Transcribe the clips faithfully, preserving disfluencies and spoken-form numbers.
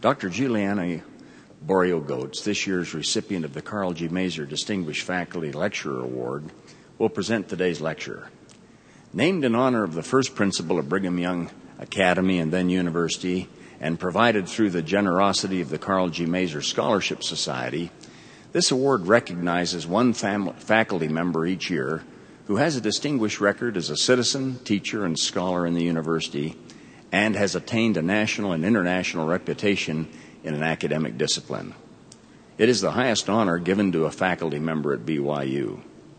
Doctor Juliana Borio-Goetz, this year's recipient of the Carl G. Mazur Distinguished Faculty Lecturer Award, will present today's lecture. Named in honor of the first principal of Brigham Young Academy and then University, and provided through the generosity of the Carl G. Mazur Scholarship Society, this award recognizes one fam- faculty member each year who has a distinguished record as a citizen, teacher, and scholar in the university, and has attained a national and international reputation in an academic discipline. It is the highest honor given to a faculty member at B Y U.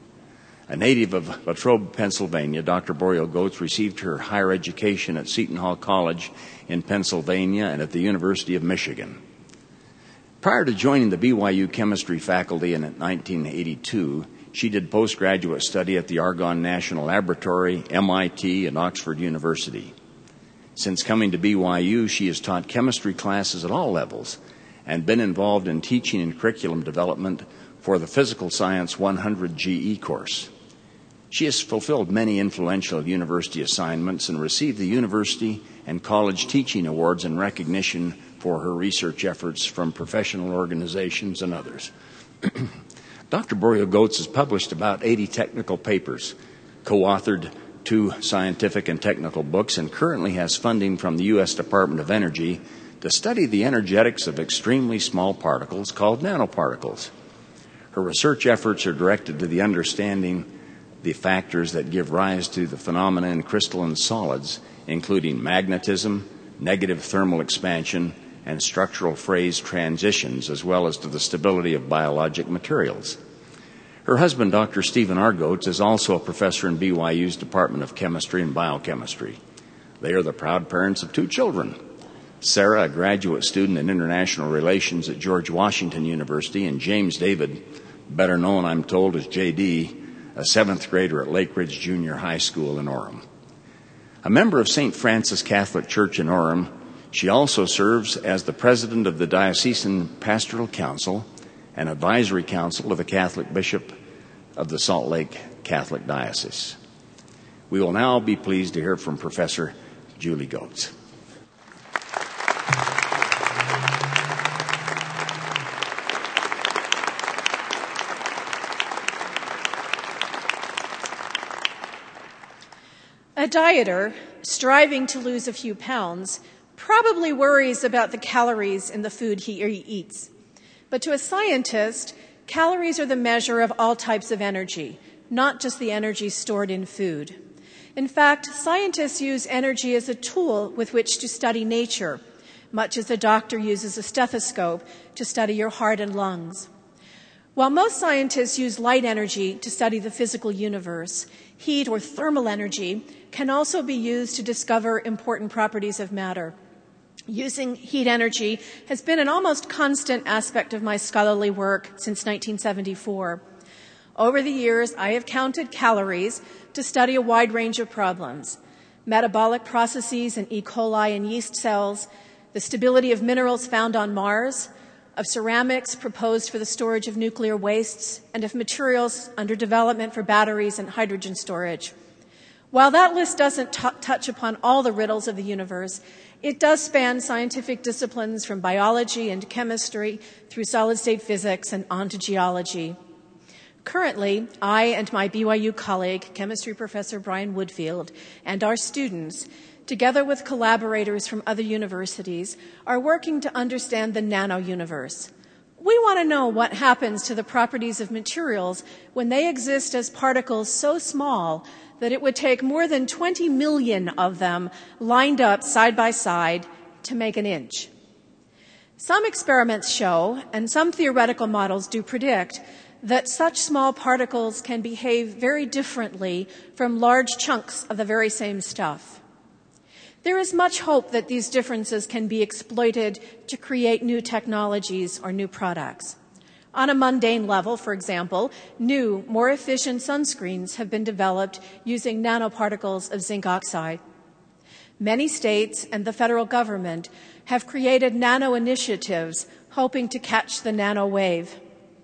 A native of Latrobe, Pennsylvania, Doctor Borio-Goetz received her higher education at Seton Hall College in Pennsylvania and at the University of Michigan. Prior to joining the B Y U chemistry faculty in nineteen eighty-two, she did postgraduate study at the Argonne National Laboratory, M I T, and Oxford University. Since coming to B Y U, she has taught chemistry classes at all levels and been involved in teaching and curriculum development for the Physical Science one hundred G E course. She has fulfilled many influential university assignments and received the university and college teaching awards in recognition for her research efforts from professional organizations and others. Doctor Borio-Goetz has published about eighty technical papers, co-authored two scientific and technical books, and currently has funding from the U S Department of Energy to study the energetics of extremely small particles called nanoparticles. Her research efforts are directed to the understanding the factors that give rise to the phenomena in crystalline solids, including magnetism, negative thermal expansion, and structural phase transitions, as well as to the stability of biologic materials. Her husband, Doctor Stephen R. Goetz, is also a professor in B Y U's Department of Chemistry and Biochemistry. They are the proud parents of two children, Sarah, a graduate student in international relations at George Washington University, and James David, better known, I'm told, as J D, a seventh grader at Lake Ridge Junior High School in Orem. A member of Saint Francis Catholic Church in Orem, she also serves as the president of the Diocesan Pastoral Council and Advisory Council of the Catholic Bishop of the Salt Lake Catholic Diocese. We will now be pleased to hear from Professor Julie Goetz. A dieter striving to lose a few pounds probably worries about the calories in the food he eats. But to a scientist, calories are the measure of all types of energy, not just the energy stored in food. In fact, scientists use energy as a tool with which to study nature, much as a doctor uses a stethoscope to study your heart and lungs. While most scientists use light energy to study the physical universe, heat or thermal energy can also be used to discover important properties of matter. Using heat energy has been an almost constant aspect of my scholarly work since nineteen seventy-four. Over the years, I have counted calories to study a wide range of problems: metabolic processes in E. coli and yeast cells, the stability of minerals found on Mars, of ceramics proposed for the storage of nuclear wastes, and of materials under development for batteries and hydrogen storage. While that list doesn't t- touch upon all the riddles of the universe, it does span scientific disciplines from biology and chemistry through solid-state physics and on to geology. Currently, I and my B Y U colleague, chemistry professor Brian Woodfield, and our students, together with collaborators from other universities, are working to understand the nano-universe. We want to know what happens to the properties of materials when they exist as particles so small that it would take more than twenty million of them lined up side by side to make an inch. Some experiments show, and some theoretical models do predict, that such small particles can behave very differently from large chunks of the very same stuff. There is much hope that these differences can be exploited to create new technologies or new products. On a mundane level, for example, new, more efficient sunscreens have been developed using nanoparticles of zinc oxide. Many states and the federal government have created nano initiatives hoping to catch the nano wave.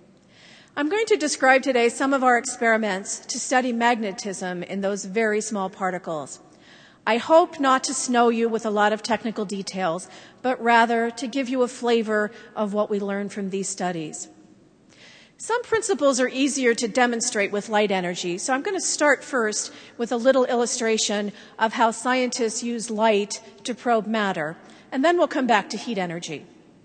I'm going to describe today some of our experiments to study magnetism in those very small particles. I hope not to snow you with a lot of technical details, but rather to give you a flavor of what we learned from these studies. Some principles are easier to demonstrate with light energy, so I'm going to start first with a little illustration of how scientists use light to probe matter, and then we'll come back to heat energy.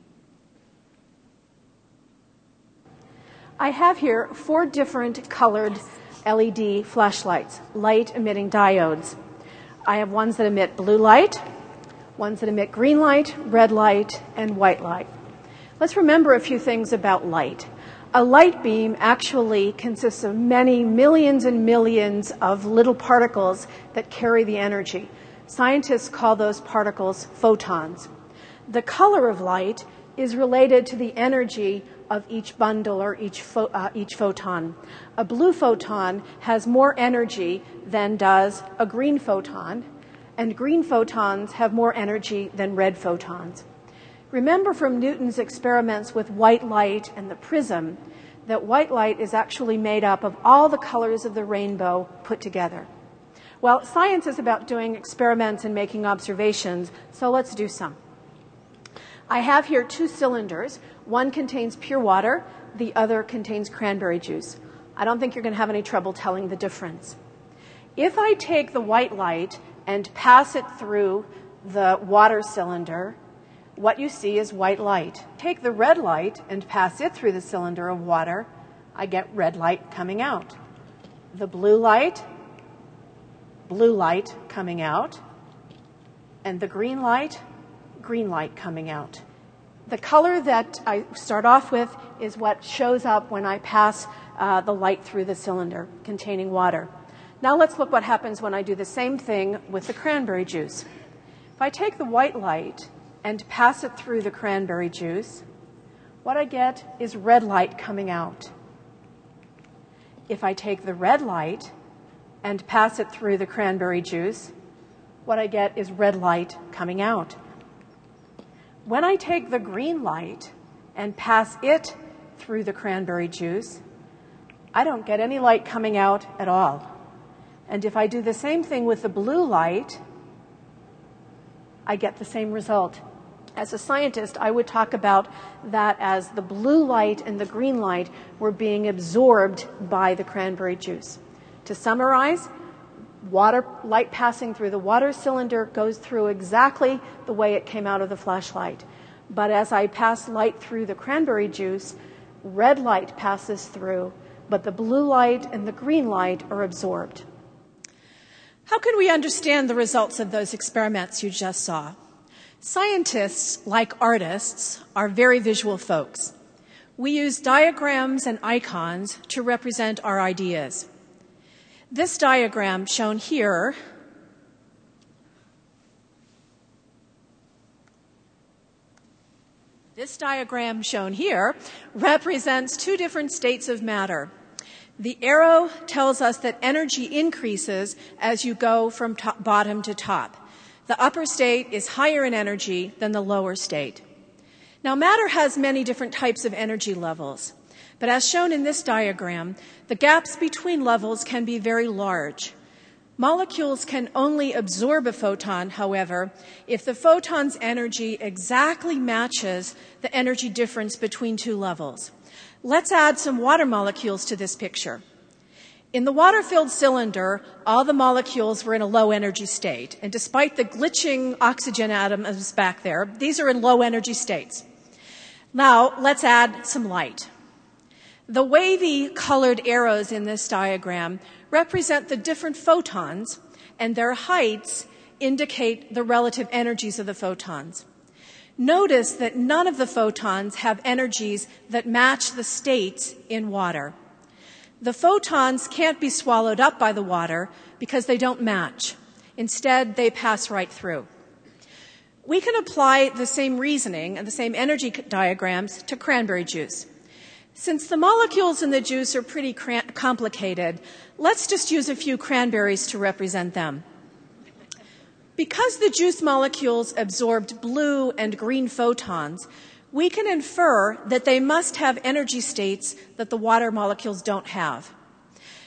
I have here four different colored L E D flashlights, light-emitting diodes. I have ones that emit blue light, ones that emit green light, red light, and white light. Let's remember a few things about light. A light beam actually consists of many millions and millions of little particles that carry the energy. Scientists call those particles photons. The color of light is related to the energy of each bundle or each, pho- uh, each photon. A blue photon has more energy than does a green photon, and green photons have more energy than red photons. Remember from Newton's experiments with white light and the prism that white light is actually made up of all the colors of the rainbow put together. Well, science is about doing experiments and making observations, so let's do some. I have here two cylinders. One contains pure water, the other contains cranberry juice. I don't think you're going to have any trouble telling the difference. If I take the white light and pass it through the water cylinder, what you see is white light. Take the red light and pass it through the cylinder of water, I get red light coming out. The blue light, blue light coming out, and the green light, green light coming out. The color that I start off with is what shows up when I pass uh, the light through the cylinder containing water. Now let's look what happens when I do the same thing with the cranberry juice. If I take the white light and pass it through the cranberry juice, what I get is red light coming out. If I take the red light and pass it through the cranberry juice, what I get is red light coming out. When I take the green light and pass it through the cranberry juice, I don't get any light coming out at all. And if I do the same thing with the blue light, I get the same result. As a scientist, I would talk about that as the blue light and the green light were being absorbed by the cranberry juice. To summarize, water light passing through the water cylinder goes through exactly the way it came out of the flashlight. But as I pass light through the cranberry juice, red light passes through, but the blue light and the green light are absorbed. How can we understand the results of those experiments you just saw? Scientists, like artists, are very visual folks. We use diagrams and icons to represent our ideas. This diagram shown here This diagram shown here represents two different states of matter. The arrow tells us that energy increases as you go from top, bottom to top. The upper state is higher in energy than the lower state. Now, matter has many different types of energy levels, but as shown in this diagram, the gaps between levels can be very large. Molecules can only absorb a photon, however, if the photon's energy exactly matches the energy difference between two levels. Let's add some water molecules to this picture. In the water-filled cylinder, all the molecules were in a low-energy state, and despite the glitching oxygen atoms back there, these are in low-energy states. Now, let's add some light. The wavy colored arrows in this diagram represent the different photons, and their heights indicate the relative energies of the photons. Notice that none of the photons have energies that match the states in water. The photons can't be swallowed up by the water because they don't match. Instead, they pass right through. We can apply the same reasoning and the same energy diagrams to cranberry juice. Since the molecules in the juice are pretty cran- complicated, let's just use a few cranberries to represent them. Because the juice molecules absorbed blue and green photons, we can infer that they must have energy states that the water molecules don't have.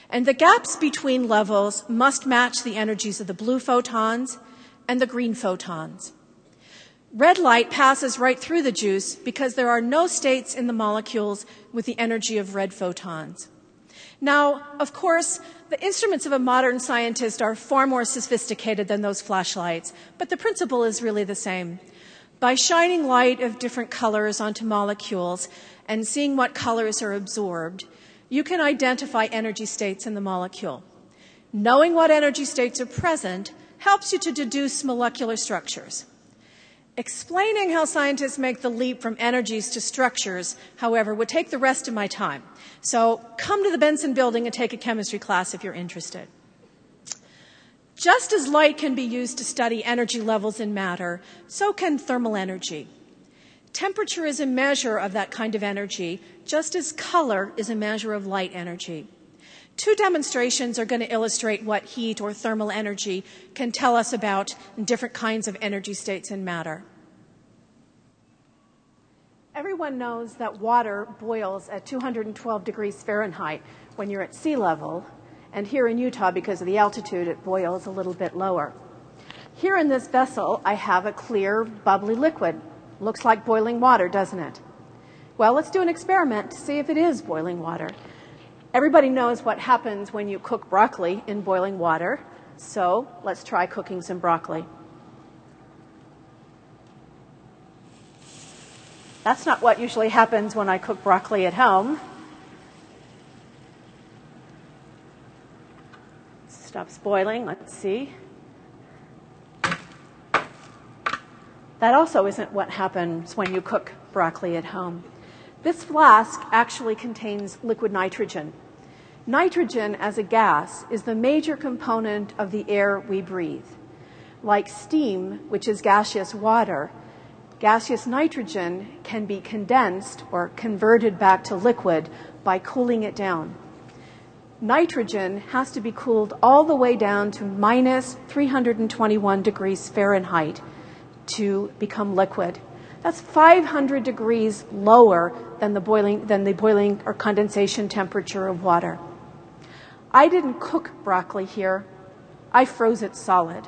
And the gaps between levels must match the energies of the blue photons and the green photons. Red light passes right through the juice because there are no states in the molecules with the energy of red photons. Now, of course, the instruments of a modern scientist are far more sophisticated than those flashlights, but the principle is really the same. By shining light of different colors onto molecules and seeing what colors are absorbed, you can identify energy states in the molecule. Knowing what energy states are present helps you to deduce molecular structures. Explaining how scientists make the leap from energies to structures, however, would take the rest of my time. So come to the Benson Building and take a chemistry class if you're interested. Just as light can be used to study energy levels in matter, so can thermal energy. Temperature is a measure of that kind of energy, just as color is a measure of light energy. Two demonstrations are going to illustrate what heat or thermal energy can tell us about different kinds of energy states in matter. Everyone knows that water boils at two hundred twelve degrees Fahrenheit when you're at sea level, and here in Utah, because of the altitude, it boils a little bit lower. Here in this vessel, I have a clear, bubbly liquid. Looks like boiling water, doesn't it? Well, let's do an experiment to see if it is boiling water. Everybody knows what happens when you cook broccoli in boiling water, so let's try cooking some broccoli. That's not what usually happens when I cook broccoli at home. Stops boiling, let's see. That also isn't what happens when you cook broccoli at home. This flask actually contains liquid nitrogen. Nitrogen as a gas is the major component of the air we breathe. Like steam, which is gaseous water, gaseous nitrogen can be condensed or converted back to liquid by cooling it down. Nitrogen has to be cooled all the way down to minus three hundred twenty-one degrees Fahrenheit to become liquid. That's five hundred degrees lower than the boiling than the boiling or condensation temperature of water. I didn't cook broccoli here. I froze it solid.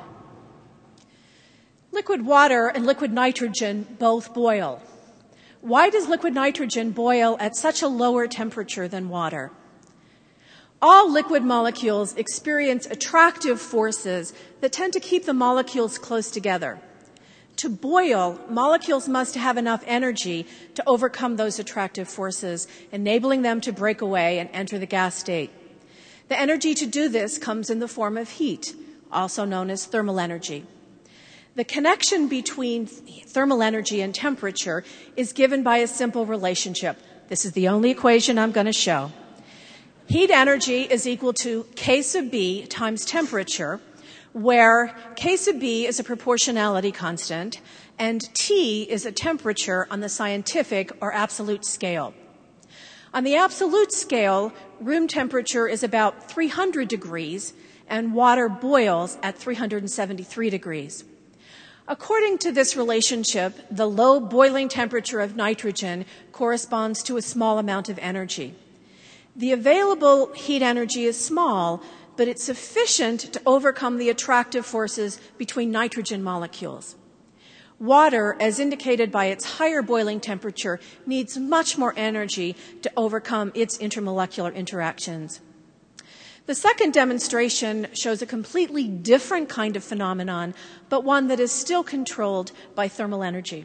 Liquid water and liquid nitrogen both boil. Why does liquid nitrogen boil at such a lower temperature than water? All liquid molecules experience attractive forces that tend to keep the molecules close together. To boil, molecules must have enough energy to overcome those attractive forces, enabling them to break away and enter the gas state. The energy to do this comes in the form of heat, also known as thermal energy. The connection between thermal energy and temperature is given by a simple relationship. This is the only equation I'm going to show. Heat energy is equal to K sub B times temperature, where K sub B is a proportionality constant and T is a temperature on the scientific or absolute scale. On the absolute scale, room temperature is about three hundred degrees and water boils at three hundred seventy-three degrees. According to this relationship, the low boiling temperature of nitrogen corresponds to a small amount of energy. The available heat energy is small, but it's sufficient to overcome the attractive forces between nitrogen molecules. Water, as indicated by its higher boiling temperature, needs much more energy to overcome its intermolecular interactions. The second demonstration shows a completely different kind of phenomenon, but one that is still controlled by thermal energy.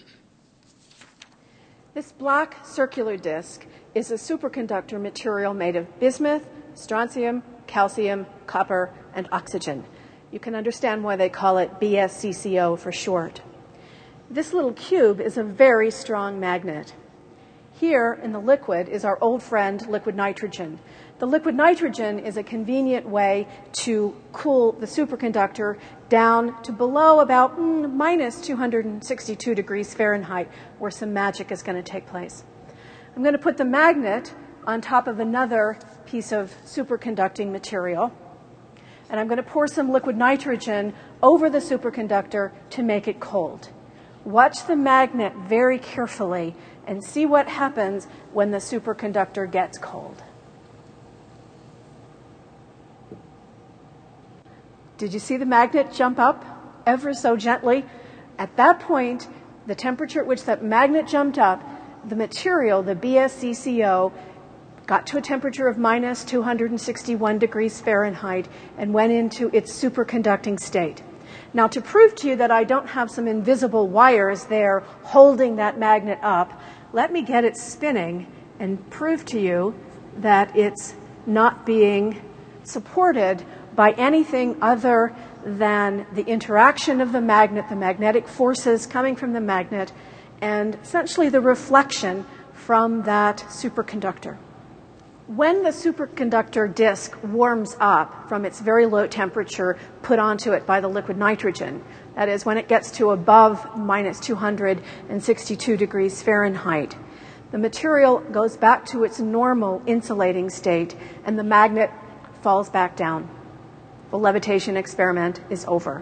This black circular disk is a superconductor material made of bismuth, strontium, calcium, copper, and oxygen. You can understand why they call it B S C C O for short. This little cube is a very strong magnet. Here in the liquid is our old friend, liquid nitrogen. The liquid nitrogen is a convenient way to cool the superconductor down to below about mm, minus two hundred sixty-two degrees Fahrenheit, where some magic is going to take place. I'm going to put the magnet on top of another piece of superconducting material, and I'm going to pour some liquid nitrogen over the superconductor to make it cold. Watch the magnet very carefully and see what happens when the superconductor gets cold. Did you see the magnet jump up ever so gently? At that point, the temperature at which that magnet jumped up, the material, the B S C C O, got to a temperature of minus two hundred sixty-one degrees Fahrenheit and went into its superconducting state. Now, to prove to you that I don't have some invisible wires there holding that magnet up, let me get it spinning and prove to you that it's not being supported by anything other than the interaction of the magnet, the magnetic forces coming from the magnet, and essentially the reflection from that superconductor. When the superconductor disk warms up from its very low temperature put onto it by the liquid nitrogen, that is, when it gets to above minus two hundred sixty-two degrees Fahrenheit, the material goes back to its normal insulating state and the magnet falls back down. The levitation experiment is over.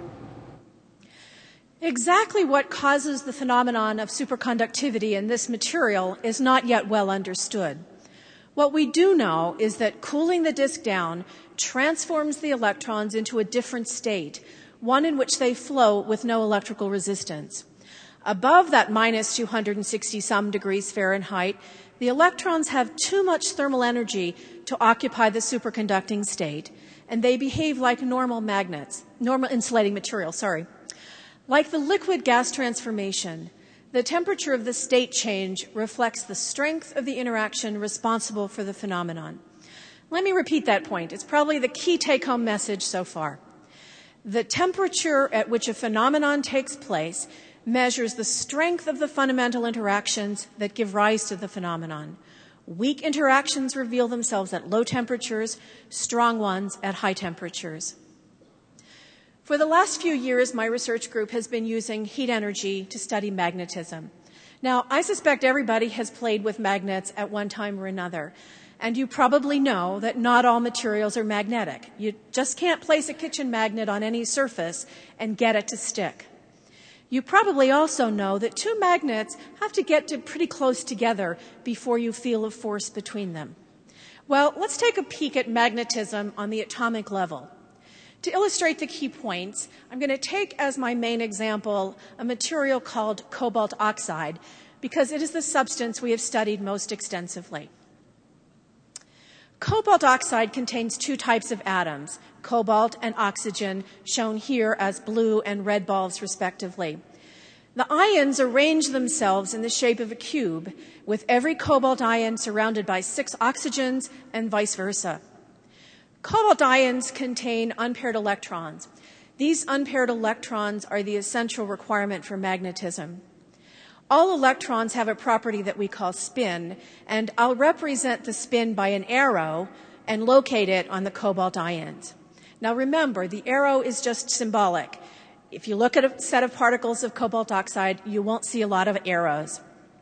Exactly what causes the phenomenon of superconductivity in this material is not yet well understood. What we do know is that cooling the disk down transforms the electrons into a different state, one in which they flow with no electrical resistance. Above that minus two hundred sixty some degrees Fahrenheit, the electrons have too much thermal energy to occupy the superconducting state, and they behave like normal magnets, normal insulating material, sorry. Like the liquid-gas transformation, the temperature of the state change reflects the strength of the interaction responsible for the phenomenon. Let me repeat that point. It's probably the key take-home message so far. The temperature at which a phenomenon takes place measures the strength of the fundamental interactions that give rise to the phenomenon. Weak interactions reveal themselves at low temperatures, strong ones at high temperatures. For the last few years, my research group has been using heat energy to study magnetism. Now, I suspect everybody has played with magnets at one time or another, and you probably know that not all materials are magnetic. You just can't place a kitchen magnet on any surface and get it to stick. You probably also know that two magnets have to get to pretty close together before you feel a force between them. Well, let's take a peek at magnetism on the atomic level. To illustrate the key points, I'm going to take as my main example a material called cobalt oxide, because it is the substance we have studied most extensively. Cobalt oxide contains two types of atoms, cobalt and oxygen, shown here as blue and red balls respectively. The ions arrange themselves in the shape of a cube, with every cobalt ion surrounded by six oxygens and vice versa. Cobalt ions contain unpaired electrons. These unpaired electrons are the essential requirement for magnetism. All electrons have a property that we call spin, and I'll represent the spin by an arrow and locate it on the cobalt ions. Now remember, the arrow is just symbolic. If you look at a set of particles of cobalt oxide, you won't see a lot of arrows.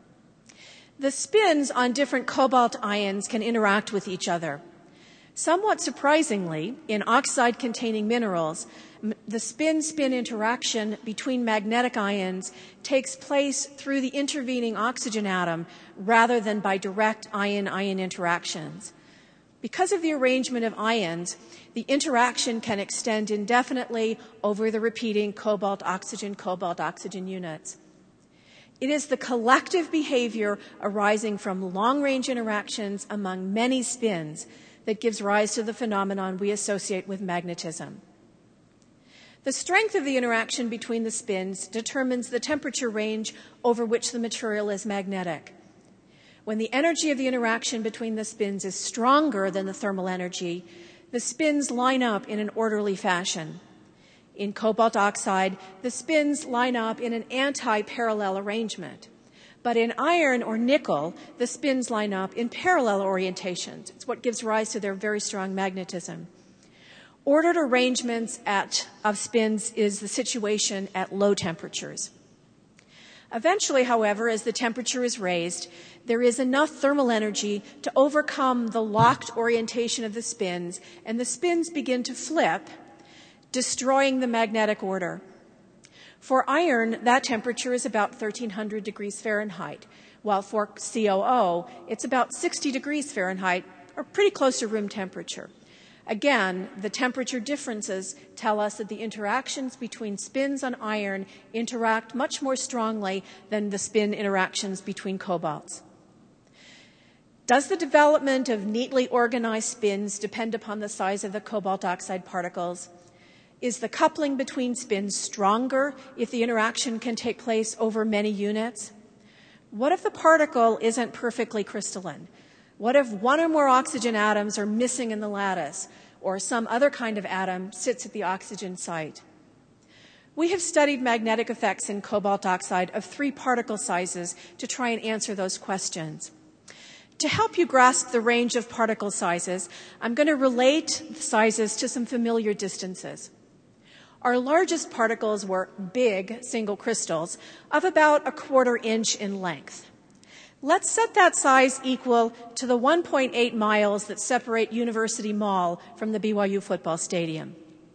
The spins on different cobalt ions can interact with each other. Somewhat surprisingly, in oxide-containing minerals, the spin-spin interaction between magnetic ions takes place through the intervening oxygen atom rather than by direct ion-ion interactions. Because of the arrangement of ions, the interaction can extend indefinitely over the repeating cobalt-oxygen, cobalt-oxygen units. It is the collective behavior arising from long-range interactions among many spins that gives rise to the phenomenon we associate with magnetism. The strength of the interaction between the spins determines the temperature range over which the material is magnetic. When the energy of the interaction between the spins is stronger than the thermal energy, the spins line up in an orderly fashion. In cobalt oxide, the spins line up in an anti-parallel arrangement. But in iron or nickel, the spins line up in parallel orientations. It's what gives rise to their very strong magnetism. Ordered arrangements at, of spins is the situation at low temperatures. Eventually, however, as the temperature is raised, there is enough thermal energy to overcome the locked orientation of the spins, and the spins begin to flip, destroying the magnetic order. For iron, that temperature is about thirteen hundred degrees Fahrenheit, while for C O O, it's about sixty degrees Fahrenheit, or pretty close to room temperature. Again, the temperature differences tell us that the interactions between spins on iron interact much more strongly than the spin interactions between cobalts. Does the development of neatly organized spins depend upon the size of the cobalt oxide particles? Is the coupling between spins stronger if the interaction can take place over many units? What if the particle isn't perfectly crystalline? What if one or more oxygen atoms are missing in the lattice, or some other kind of atom sits at the oxygen site? We have studied magnetic effects in cobalt oxide of three particle sizes to try and answer those questions. To help you grasp the range of particle sizes, I'm going to relate the sizes to some familiar distances. Our largest particles were big single crystals of about a quarter inch in length. Let's set that size equal to the one point eight miles that separate University Mall from the B Y U football stadium.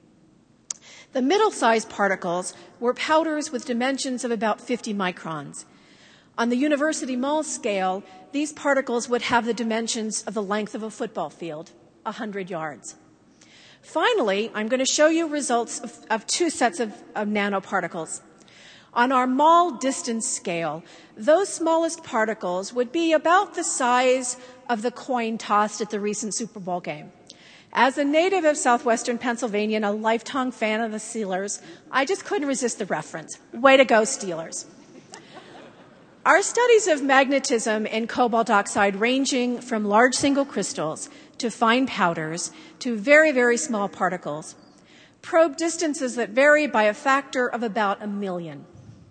The middle-sized particles were powders with dimensions of about fifty microns. On the University Mall scale, these particles would have the dimensions of the length of a football field, one hundred yards. Finally, I'm going to show you results of, of two sets of, of nanoparticles. On our Mall distance scale, those smallest particles would be about the size of the coin tossed at the recent Super Bowl game. As a native of southwestern Pennsylvania and a lifelong fan of the Steelers, I just couldn't resist the reference. Way to go, Steelers. Our studies of magnetism in cobalt oxide ranging from large single crystals to fine powders to very, very small particles probe distances that vary by a factor of about a million.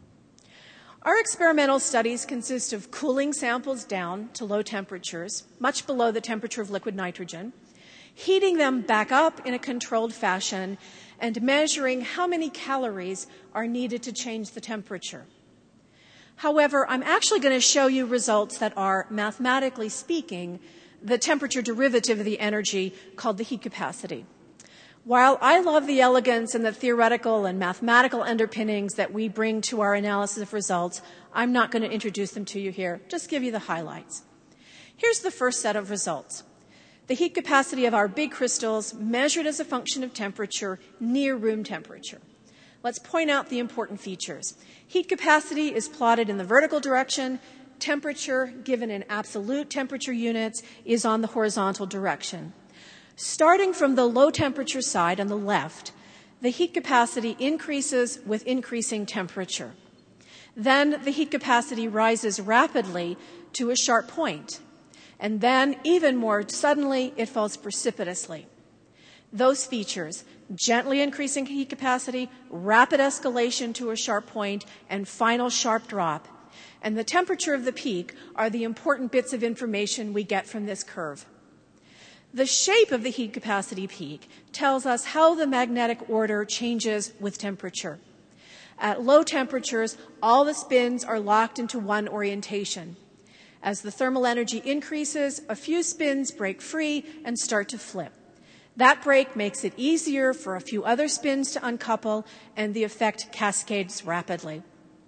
Our experimental studies consist of cooling samples down to low temperatures, much below the temperature of liquid nitrogen, heating them back up in a controlled fashion, and measuring how many calories are needed to change the temperature. However, I'm actually going to show you results that are, mathematically speaking, the temperature derivative of the energy called the heat capacity. While I love the elegance and the theoretical and mathematical underpinnings that we bring to our analysis of results, I'm not going to introduce them to you here, just give you the highlights. Here's the first set of results. The heat capacity of our big crystals measured as a function of temperature near room temperature. Let's point out the important features. Heat capacity is plotted in the vertical direction. Temperature, given in absolute temperature units, is on the horizontal direction. Starting from the low temperature side on the left, the heat capacity increases with increasing temperature. Then the heat capacity rises rapidly to a sharp point, and then even more suddenly it falls precipitously. Those features, gently increasing heat capacity, rapid escalation to a sharp point, and final sharp drop, and the temperature of the peak are the important bits of information we get from this curve. The shape of the heat capacity peak tells us how the magnetic order changes with temperature. At low temperatures, all the spins are locked into one orientation. As the thermal energy increases, a few spins break free and start to flip. That break makes it easier for a few other spins to uncouple, and the effect cascades rapidly.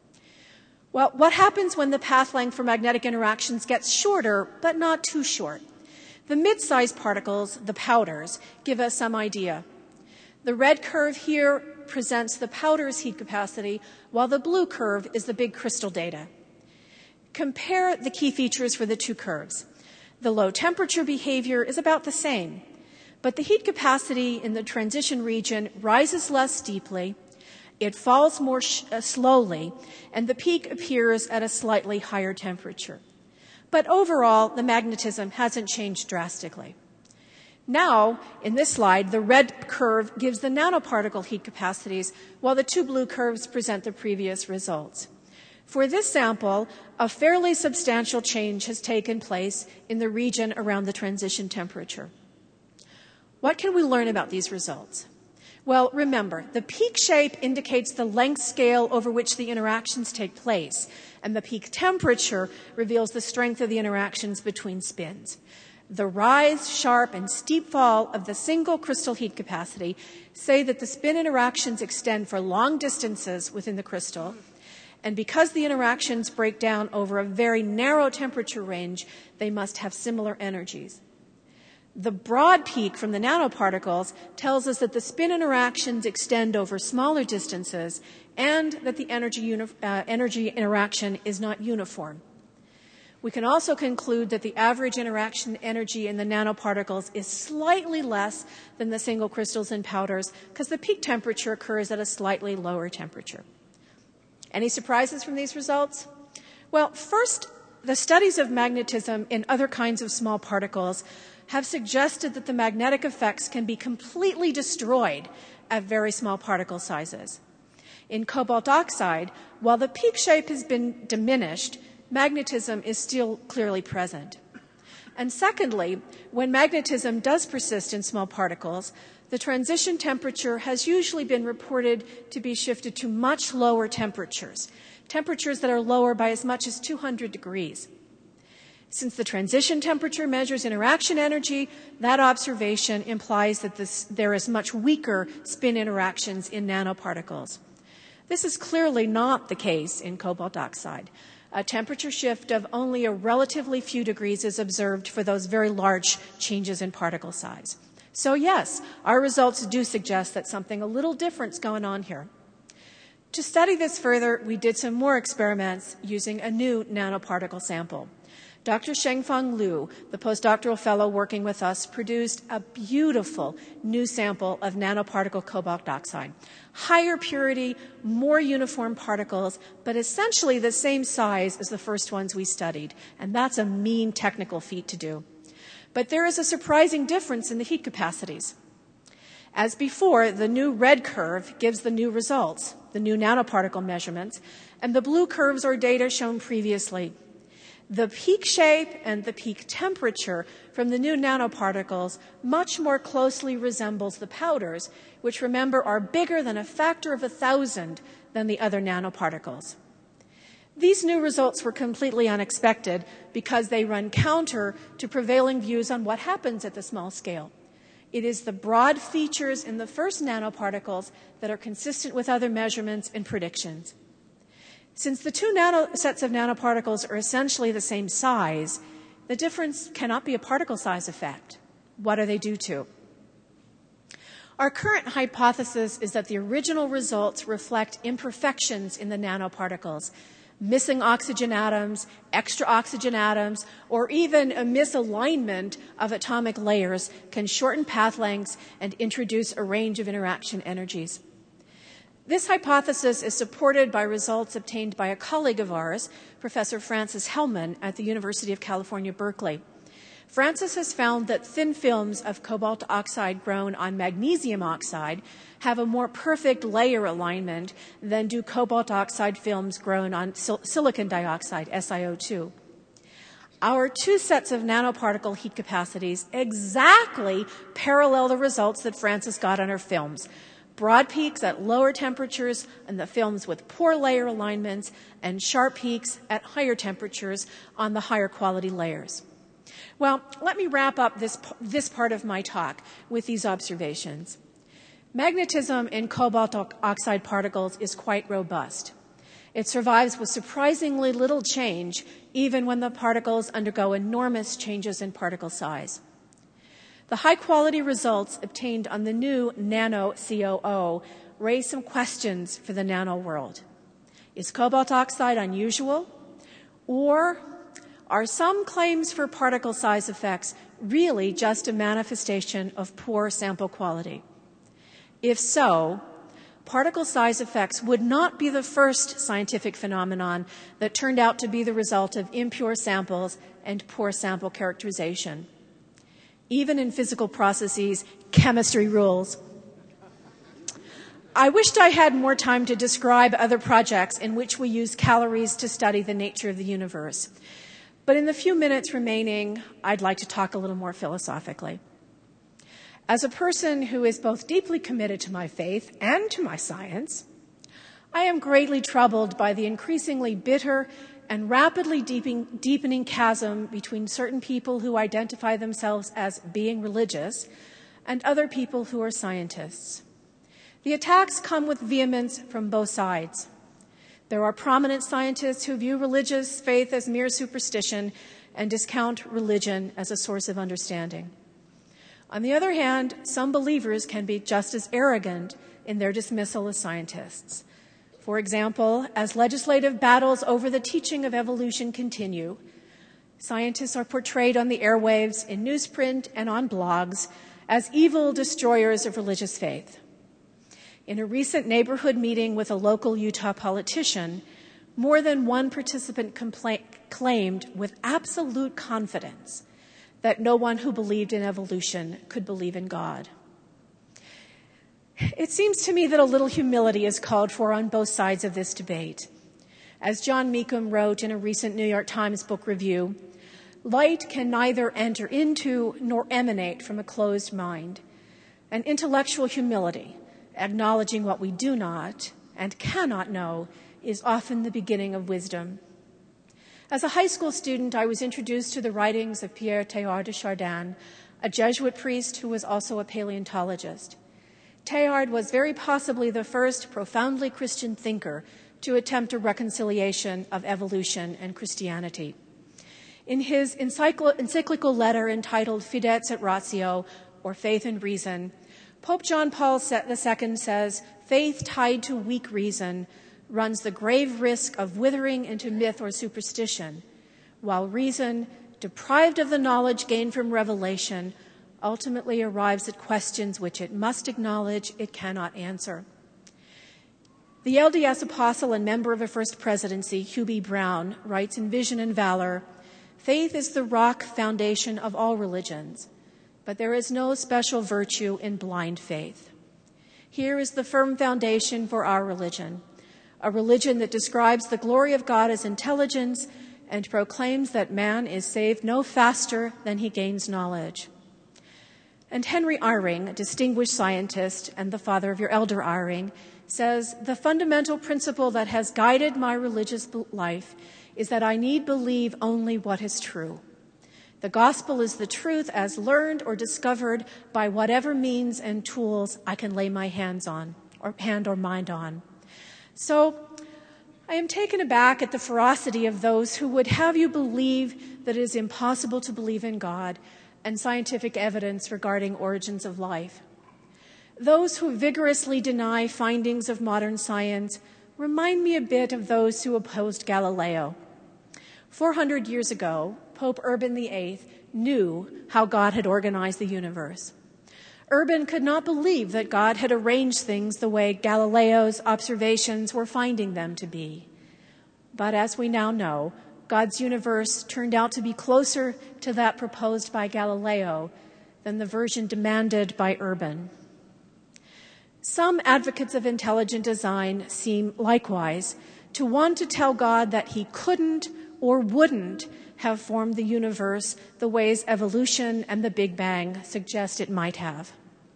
Well, what happens when the path length for magnetic interactions gets shorter, but not too short? The mid-sized particles, the powders, give us some idea. The red curve here presents the powder's heat capacity, while the blue curve is the big crystal data. Compare the key features for the two curves. The low temperature behavior is about the same, but the heat capacity in the transition region rises less steeply, it falls more sh- uh, slowly, and the peak appears at a slightly higher temperature. But overall, the magnetism hasn't changed drastically. Now, in this slide, the red curve gives the nanoparticle heat capacities, while the two blue curves present the previous results. For this sample, a fairly substantial change has taken place in the region around the transition temperature. What can we learn about these results? Well, remember, the peak shape indicates the length scale over which the interactions take place, and the peak temperature reveals the strength of the interactions between spins. The rise, sharp, and steep fall of the single crystal heat capacity say that the spin interactions extend for long distances within the crystal, and because the interactions break down over a very narrow temperature range, they must have similar energies. The broad peak from the nanoparticles tells us that the spin interactions extend over smaller distances and that the energy, uni- uh, energy interaction is not uniform. We can also conclude that the average interaction energy in the nanoparticles is slightly less than the single crystals in powders because the peak temperature occurs at a slightly lower temperature. Any surprises from these results? Well, first, the studies of magnetism in other kinds of small particles have suggested that the magnetic effects can be completely destroyed at very small particle sizes. In cobalt oxide, while the peak shape has been diminished, magnetism is still clearly present. And secondly, when magnetism does persist in small particles, the transition temperature has usually been reported to be shifted to much lower temperatures, temperatures that are lower by as much as two hundred degrees. Since the transition temperature measures interaction energy, that observation implies that this, there is much weaker spin interactions in nanoparticles. This is clearly not the case in cobalt oxide. A temperature shift of only a relatively few degrees is observed for those very large changes in particle size. So yes, our results do suggest that something a little different's going on here. To study this further, we did some more experiments using a new nanoparticle sample. Doctor Shengfang Liu, the postdoctoral fellow working with us, produced a beautiful new sample of nanoparticle cobalt oxide. Higher purity, more uniform particles, but essentially the same size as the first ones we studied. And that's a mean technical feat to do. But there is a surprising difference in the heat capacities. As before, the new red curve gives the new results, the new nanoparticle measurements, and the blue curves are data shown previously. The peak shape and the peak temperature from the new nanoparticles much more closely resembles the powders, which, remember, are bigger than a factor of a thousand than the other nanoparticles. These new results were completely unexpected because they run counter to prevailing views on what happens at the small scale. It is the broad features in the first nanoparticles that are consistent with other measurements and predictions. Since the two nano sets of nanoparticles are essentially the same size, the difference cannot be a particle size effect. What are they due to? Our current hypothesis is that the original results reflect imperfections in the nanoparticles, missing oxygen atoms, extra oxygen atoms, or even a misalignment of atomic layers can shorten path lengths and introduce a range of interaction energies. This hypothesis is supported by results obtained by a colleague of ours, Professor Francis Hellman at the University of California, Berkeley. Francis has found that thin films of cobalt oxide grown on magnesium oxide have a more perfect layer alignment than do cobalt oxide films grown on sil- silicon dioxide, S i O two. Our two sets of nanoparticle heat capacities exactly parallel the results that Francis got on her films. Broad peaks at lower temperatures and the films with poor layer alignments, and sharp peaks at higher temperatures on the higher quality layers. Well, let me wrap up this, this part of my talk with these observations. Magnetism in cobalt oxide particles is quite robust. It survives with surprisingly little change, even when the particles undergo enormous changes in particle size. The high-quality results obtained on the new nano C O O raise some questions for the nano world. Is cobalt oxide unusual? Or are some claims for particle size effects really just a manifestation of poor sample quality? If so, particle size effects would not be the first scientific phenomenon that turned out to be the result of impure samples and poor sample characterization. Even in physical processes, chemistry rules. I wished I had more time to describe other projects in which we use calories to study the nature of the universe. But in the few minutes remaining, I'd like to talk a little more philosophically. As a person who is both deeply committed to my faith and to my science, I am greatly troubled by the increasingly bitter and rapidly deepening, deepening chasm between certain people who identify themselves as being religious and other people who are scientists. The attacks come with vehemence from both sides. There are prominent scientists who view religious faith as mere superstition and discount religion as a source of understanding. On the other hand, some believers can be just as arrogant in their dismissal of scientists. For example, as legislative battles over the teaching of evolution continue, scientists are portrayed on the airwaves, in newsprint, and on blogs as evil destroyers of religious faith. In a recent neighborhood meeting with a local Utah politician, more than one participant compla- claimed with absolute confidence that no one who believed in evolution could believe in God. It seems to me that a little humility is called for on both sides of this debate. As John Meekum wrote in a recent New York Times book review, light can neither enter into nor emanate from a closed mind. And intellectual humility, acknowledging what we do not and cannot know, is often the beginning of wisdom. As a high school student, I was introduced to the writings of Pierre Teilhard de Chardin, a Jesuit priest who was also a paleontologist. Teilhard was very possibly the first profoundly Christian thinker to attempt a reconciliation of evolution and Christianity. In his encyclical letter entitled Fides et Ratio, or Faith and Reason, Pope John Paul the Second says, faith tied to weak reason runs the grave risk of withering into myth or superstition, while reason, deprived of the knowledge gained from revelation, ultimately arrives at questions which it must acknowledge it cannot answer. The L D S apostle and member of a First Presidency, Hugh B. Brown, writes in Vision and Valor, faith is the rock foundation of all religions, but there is no special virtue in blind faith. Here is the firm foundation for our religion, a religion that describes the glory of God as intelligence and proclaims that man is saved no faster than he gains knowledge. And Henry Eyring, a distinguished scientist and the father of your elder Eyring, says, the fundamental principle that has guided my religious life is that I need believe only what is true. The gospel is the truth as learned or discovered by whatever means and tools I can lay my hands on, or hand or mind on. So I am taken aback at the ferocity of those who would have you believe that it is impossible to believe in God and scientific evidence regarding origins of life. Those who vigorously deny findings of modern science remind me a bit of those who opposed Galileo. Four hundred years ago, Pope Urban the Eighth knew how God had organized the universe. Urban could not believe that God had arranged things the way Galileo's observations were finding them to be. But as we now know, God's universe turned out to be closer to that proposed by Galileo than the version demanded by Urban. Some advocates of intelligent design seem likewise to want to tell God that he couldn't or wouldn't have formed the universe the ways evolution and the Big Bang suggest it might have.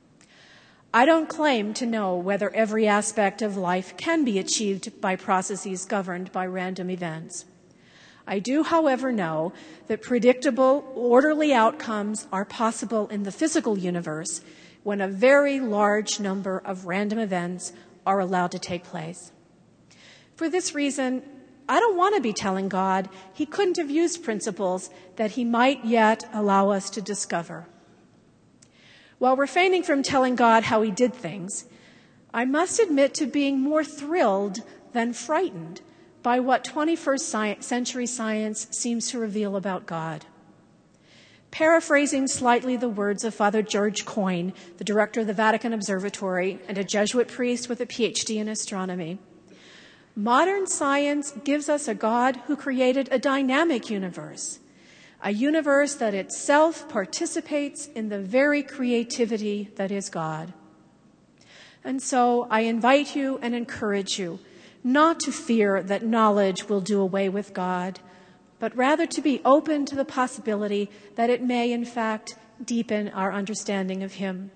I don't claim to know whether every aspect of life can be achieved by processes governed by random events. I do, however, know that predictable, orderly outcomes are possible in the physical universe when a very large number of random events are allowed to take place. For this reason, I don't want to be telling God he couldn't have used principles that he might yet allow us to discover. While refraining from telling God how he did things, I must admit to being more thrilled than frightened by what twenty-first century science seems to reveal about God. Paraphrasing slightly the words of Father George Coyne, the director of the Vatican Observatory and a Jesuit priest with a P H D in astronomy, modern science gives us a God who created a dynamic universe, a universe that itself participates in the very creativity that is God. And so I invite you and encourage you not to fear that knowledge will do away with God, but rather to be open to the possibility that it may, in fact, deepen our understanding of him.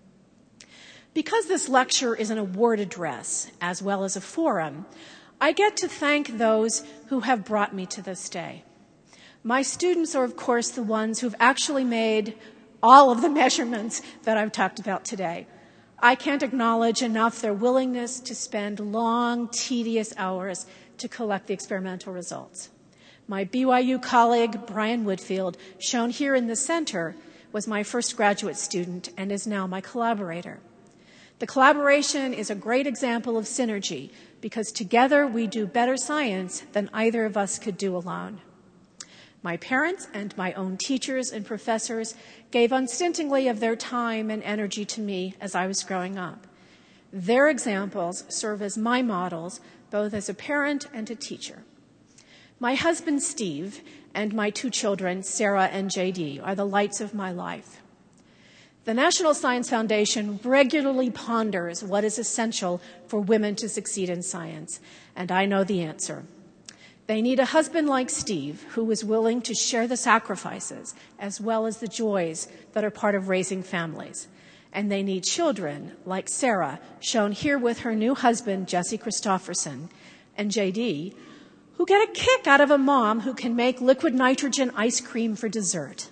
Because this lecture is an award address as well as a forum, I get to thank those who have brought me to this day. My students are, of course, the ones who've actually made all of the measurements that I've talked about today. I can't acknowledge enough their willingness to spend long, tedious hours to collect the experimental results. My B Y U colleague, Brian Woodfield, shown here in the center, was my first graduate student and is now my collaborator. The collaboration is a great example of synergy because together we do better science than either of us could do alone. My parents and my own teachers and professors gave unstintingly of their time and energy to me as I was growing up. Their examples serve as my models, both as a parent and a teacher. My husband, Steve, and my two children, Sarah and J D, are the lights of my life. The National Science Foundation regularly ponders what is essential for women to succeed in science, and I know the answer. They need a husband like Steve who is willing to share the sacrifices as well as the joys that are part of raising families. And they need children like Sarah, shown here with her new husband, Jesse Christofferson, and J D, who get a kick out of a mom who can make liquid nitrogen ice cream for dessert.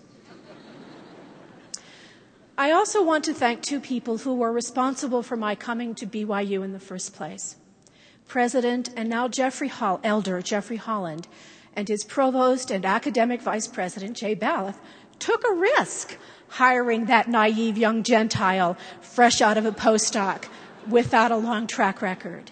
I also want to thank two people who were responsible for my coming to B Y U in the first place. President and now Jeffrey Hall, Elder Jeffrey Holland and his provost and academic vice president, Jay Balleth, took a risk hiring that naive young Gentile fresh out of a postdoc without a long track record.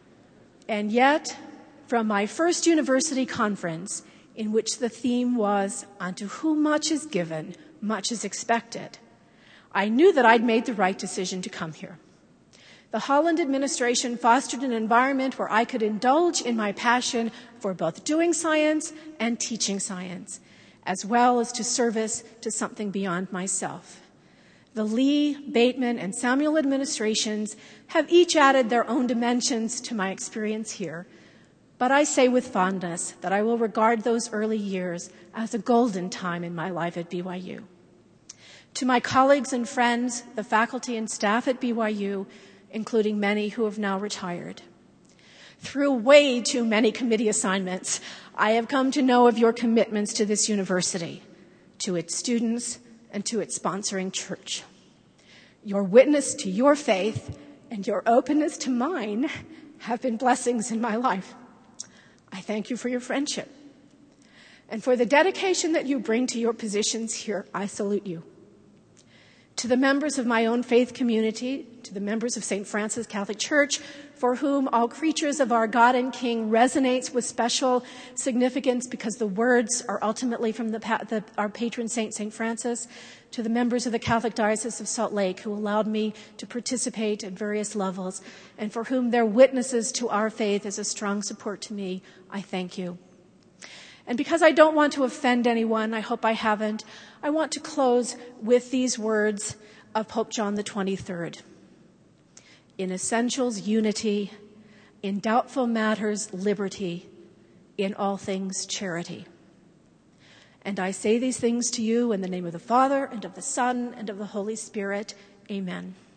And yet, from my first university conference, in which the theme was, "Unto whom much is given, much is expected," I knew that I'd made the right decision to come here. The Holland administration fostered an environment where I could indulge in my passion for both doing science and teaching science, as well as to service to something beyond myself. The Lee, Bateman, and Samuel administrations have each added their own dimensions to my experience here, but I say with fondness that I will regard those early years as a golden time in my life at B Y U. To my colleagues and friends, the faculty and staff at B Y U, including many who have now retired. Through way too many committee assignments, I have come to know of your commitments to this university, to its students, and to its sponsoring church. Your witness to your faith and your openness to mine have been blessings in my life. I thank you for your friendship. And for the dedication that you bring to your positions here, I salute you. To the members of my own faith community, to the members of Saint Francis Catholic Church, for whom All Creatures of Our God and King resonates with special significance because the words are ultimately from the, the, our patron saint, Saint Francis, to the members of the Catholic Diocese of Salt Lake who allowed me to participate at various levels and for whom their witnesses to our faith is a strong support to me, I thank you. And because I don't want to offend anyone, I hope I haven't, I want to close with these words of Pope John the twenty-third. In essentials, unity. In doubtful matters, liberty. In all things, charity. And I say these things to you in the name of the Father, and of the Son, and of the Holy Spirit. Amen.